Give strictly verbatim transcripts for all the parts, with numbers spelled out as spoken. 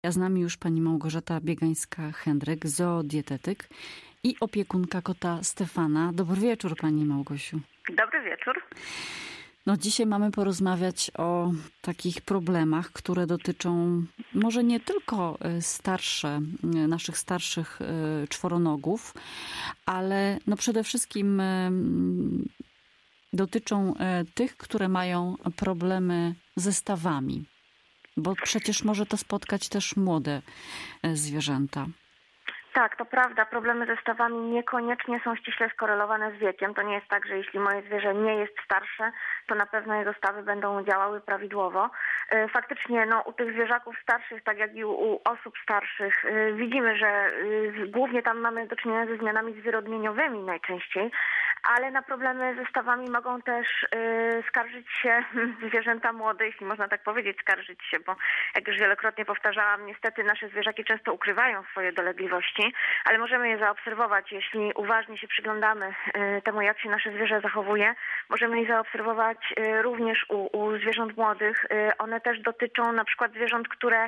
A z nami już pani Małgorzata Biegańska-Hendryk, zoodietetyk i opiekunka kota Stefana. Dobry wieczór, pani Małgosiu. Dobry wieczór. No, dzisiaj mamy porozmawiać o takich problemach, które dotyczą może nie tylko starsze, naszych starszych czworonogów, ale no przede wszystkim dotyczą tych, które mają problemy ze stawami. Bo przecież może to spotkać też młode zwierzęta. Tak, to prawda. Problemy ze stawami niekoniecznie są ściśle skorelowane z wiekiem. To nie jest tak, że jeśli moje zwierzę nie jest starsze, to na pewno jego stawy będą działały prawidłowo. Faktycznie no, u tych zwierzaków starszych, tak jak i u osób starszych, widzimy, że głównie tam mamy do czynienia ze zmianami zwyrodnieniowymi najczęściej, ale na problemy ze stawami mogą też skarżyć się zwierzęta młode, jeśli można tak powiedzieć, skarżyć się, bo jak już wielokrotnie powtarzałam, niestety nasze zwierzaki często ukrywają swoje dolegliwości, ale możemy je zaobserwować, jeśli uważnie się przyglądamy temu, jak się nasze zwierzę zachowuje. Możemy je zaobserwować również u, u zwierząt młodych. One też dotyczą na przykład zwierząt, które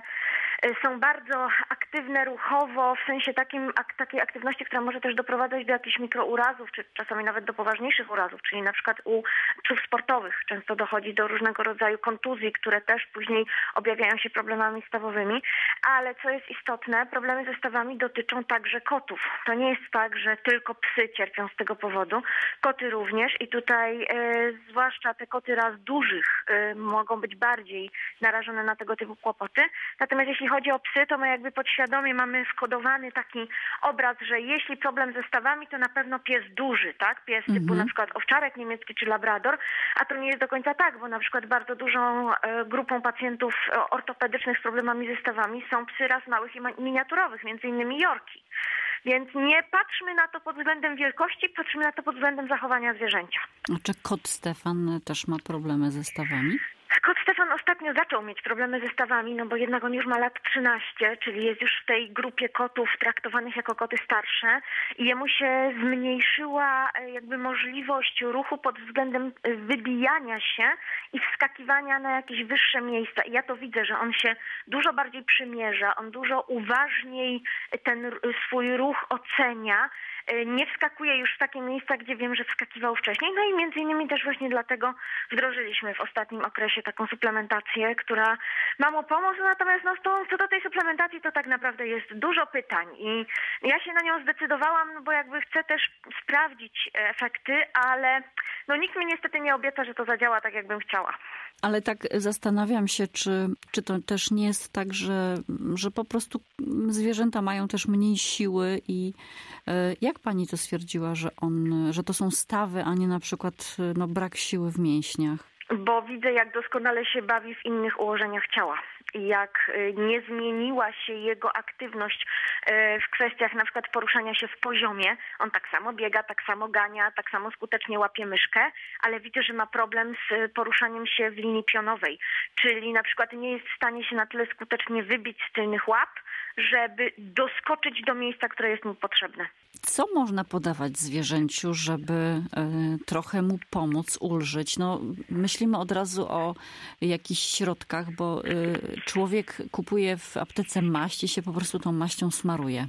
są bardzo aktywne ruchowo, w sensie takim, ak, takiej aktywności, która może też doprowadzać do jakichś mikrourazów, czy czasami nawet do poważniejszych urazów, czyli na przykład u psów sportowych często dochodzi do różnego rodzaju kontuzji, które też później objawiają się problemami stawowymi, ale co jest istotne, problemy ze stawami dotyczą także kotów. To nie jest tak, że tylko psy cierpią z tego powodu, koty również i tutaj e, zwłaszcza te koty ras dużych e, mogą być bardziej narażone na tego typu kłopoty. Natomiast jeśli chodzi o psy, to my jakby podświadomie mamy wkodowany taki obraz, że jeśli problem ze stawami, to na pewno pies duży, tak? Pies typu mhm. na przykład owczarek niemiecki czy labrador, a to nie jest do końca tak, bo na przykład bardzo dużą e, grupą pacjentów ortopedycznych z problemami ze stawami są psy ras małych i miniaturowych, między innymi Yorki. Więc nie patrzmy na to pod względem wielkości, patrzmy na to pod względem zachowania zwierzęcia. A czy kot Stefan też ma problemy ze stawami? Kot Stefan ostatnio zaczął mieć problemy ze stawami, no bo jednak on już ma lat trzynaście, czyli jest już w tej grupie kotów traktowanych jako koty starsze i jemu się zmniejszyła jakby możliwość ruchu pod względem wybijania się i wskakiwania na jakieś wyższe miejsca. I ja to widzę, że on się dużo bardziej przymierza, on dużo uważniej ten swój ruch ocenia. Nie wskakuje już w takie miejsca, gdzie wiem, że wskakiwał wcześniej. No i między innymi też właśnie dlatego wdrożyliśmy w ostatnim okresie taką suplementację, która ma mu pomóc. Natomiast no, co do tej suplementacji, to tak naprawdę jest dużo pytań i ja się na nią zdecydowałam, no bo jakby chcę też sprawdzić efekty, ale no nikt mi niestety nie obieca, że to zadziała tak, jakbym chciała. Ale tak zastanawiam się, czy, czy to też nie jest tak, że, że po prostu zwierzęta mają też mniej siły i jak pani to stwierdziła, że on, że to są stawy, a nie na przykład no, brak siły w mięśniach? Bo widzę, jak doskonale się bawi w innych ułożeniach ciała. I jak nie zmieniła się jego aktywność w kwestiach na przykład poruszania się w poziomie. On tak samo biega, tak samo gania, tak samo skutecznie łapie myszkę, ale widzę, że ma problem z poruszaniem się w linii pionowej. Czyli na przykład nie jest w stanie się na tyle skutecznie wybić z tylnych łap, żeby doskoczyć do miejsca, które jest mu potrzebne. Co można podawać zwierzęciu, żeby y, trochę mu pomóc, ulżyć? No, myślimy od razu o jakichś środkach, bo y, człowiek kupuje w aptece maść i się po prostu tą maścią smaruje.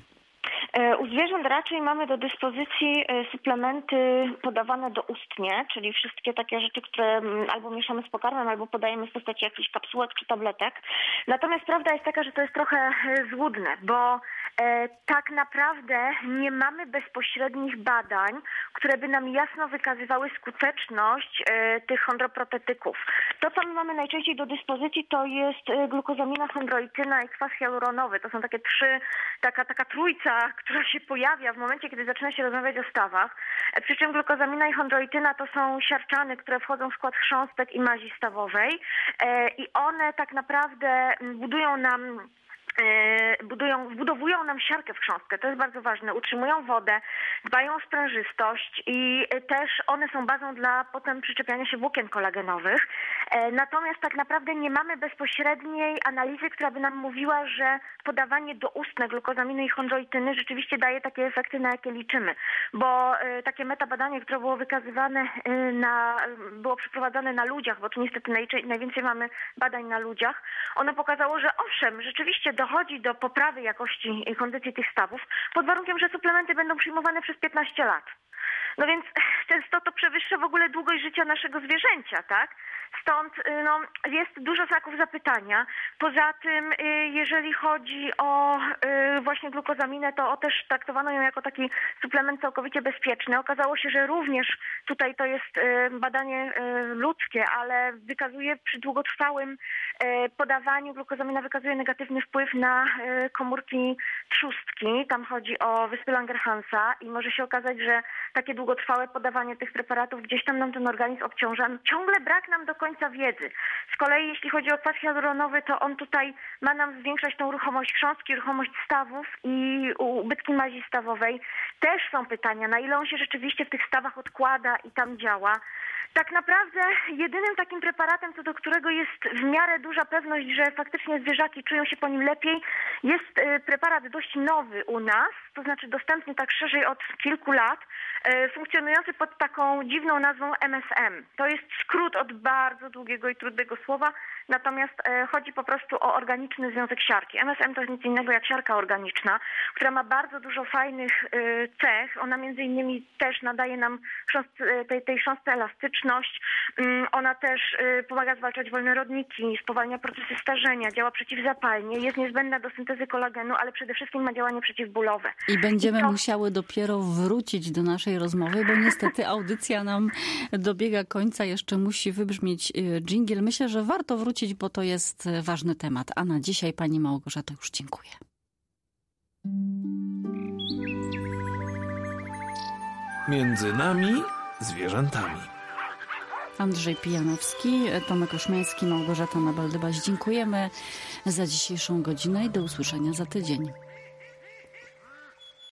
U zwierząt raczej mamy do dyspozycji suplementy podawane doustnie, czyli wszystkie takie rzeczy, które albo mieszamy z pokarmem, albo podajemy w postaci jakichś kapsułek czy tabletek. Natomiast prawda jest taka, że to jest trochę złudne, bo e, tak naprawdę nie mamy bezpośrednich badań, które by nam jasno wykazywały skuteczność e, tych chondroprotetyków. To, co my mamy najczęściej do dyspozycji, to jest glukozamina, chondroityna i kwas hialuronowy. To są takie trzy, taka, taka trójca, która się pojawia w momencie, kiedy zaczyna się rozmawiać o stawach. Przy czym glukozamina i chondroityna to są siarczany, które wchodzą w skład chrząstek i mazi stawowej i one tak naprawdę budują nam budują, wbudowują nam siarkę w chrząstkę. To jest bardzo ważne. Utrzymują wodę, dbają o sprężystość i też one są bazą dla potem przyczepiania się włókien kolagenowych. Natomiast tak naprawdę nie mamy bezpośredniej analizy, która by nam mówiła, że podawanie doustne glukozaminy i chondroityny rzeczywiście daje takie efekty, na jakie liczymy. Bo takie metabadanie, które było wykazywane, na, było przeprowadzone na ludziach, bo tu niestety najwięcej mamy badań na ludziach, ono pokazało, że owszem, rzeczywiście do dochodzi do poprawy jakości i kondycji tych stawów pod warunkiem, że suplementy będą przyjmowane przez piętnaście lat. No więc często to przewyższa w ogóle długość życia naszego zwierzęcia, tak? Stąd no, jest dużo znaków zapytania. Poza tym, jeżeli chodzi o właśnie glukozaminę, to też traktowano ją jako taki suplement całkowicie bezpieczny. Okazało się, że również tutaj to jest badanie ludzkie, ale wykazuje przy długotrwałym podawaniu glukozamina wykazuje negatywny wpływ na komórki trzustki. Tam chodzi o wyspy Langerhansa i może się okazać, że takie długotrwałe podawanie tych preparatów gdzieś tam nam ten organizm obciąża. Ciągle brak nam do końca wiedzy. Z kolei jeśli chodzi o kwas hialuronowy, to on tutaj ma nam zwiększać tą ruchomość chrząstki, ruchomość stawów i ubytki mazi stawowej. Też są pytania, na ile on się rzeczywiście w tych stawach odkłada i tam działa. Tak naprawdę jedynym takim preparatem, co do którego jest w miarę duża pewność, że faktycznie zwierzaki czują się po nim lepiej, jest preparat dość nowy u nas, to znaczy dostępny tak szerzej od kilku lat, funkcjonujący pod taką dziwną nazwą M S M. To jest skrót od bardzo długiego i trudnego słowa, natomiast chodzi po prostu o organiczny związek siarki. M S M to jest nic innego jak siarka organiczna, która ma bardzo dużo fajnych cech. Ona między innymi też nadaje nam tej, tej chrząstce elastyczność. Ona też pomaga zwalczać wolne rodniki, spowalnia procesy starzenia, działa przeciwzapalnie, jest niezbędna do syntezy kolagenu, ale przede wszystkim ma działanie przeciwbólowe. I będziemy I to... musiały dopiero wrócić do naszej rozmowy, bo niestety audycja nam dobiega końca. Jeszcze musi wybrzmieć dżingiel. Myślę, że warto wrócić, bo to jest ważny temat. A na dzisiaj pani Małgorzata już dziękuję. Między nami zwierzętami. Andrzej Pijanowski, Tomek Oszmiański, Małgorzata Nabal-Dybaś. Dziękujemy za dzisiejszą godzinę i do usłyszenia za tydzień.